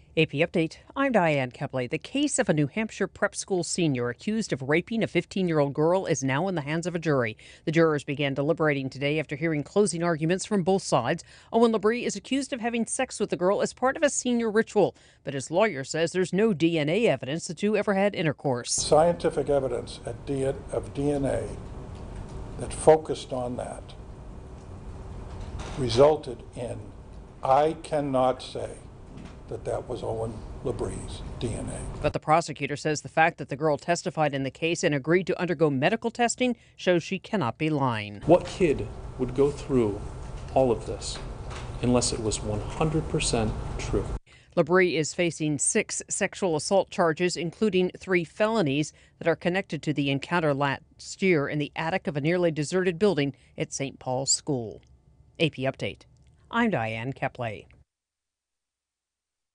AP Update, I'm Diane Kepley. The case of a New Hampshire prep school senior accused of raping a 15-year-old girl is now in the hands of a jury. The jurors began deliberating today after hearing closing arguments from both sides. Owen Labrie is accused of having sex with the girl as part of a senior ritual, but his lawyer says there's no DNA evidence the two ever had intercourse. Scientific evidence of DNA that focused on that resulted in, I cannot say that was Owen Labrie's DNA. But the prosecutor says the fact that the girl testified in the case and agreed to undergo medical testing shows she cannot be lying. What kid would go through all of this unless it was 100% true? Labrie is facing 6 sexual assault charges, including 3 felonies that are connected to the encounter last year in the attic of a nearly deserted building at St. Paul's School. AP Update. I'm Diane Kepley.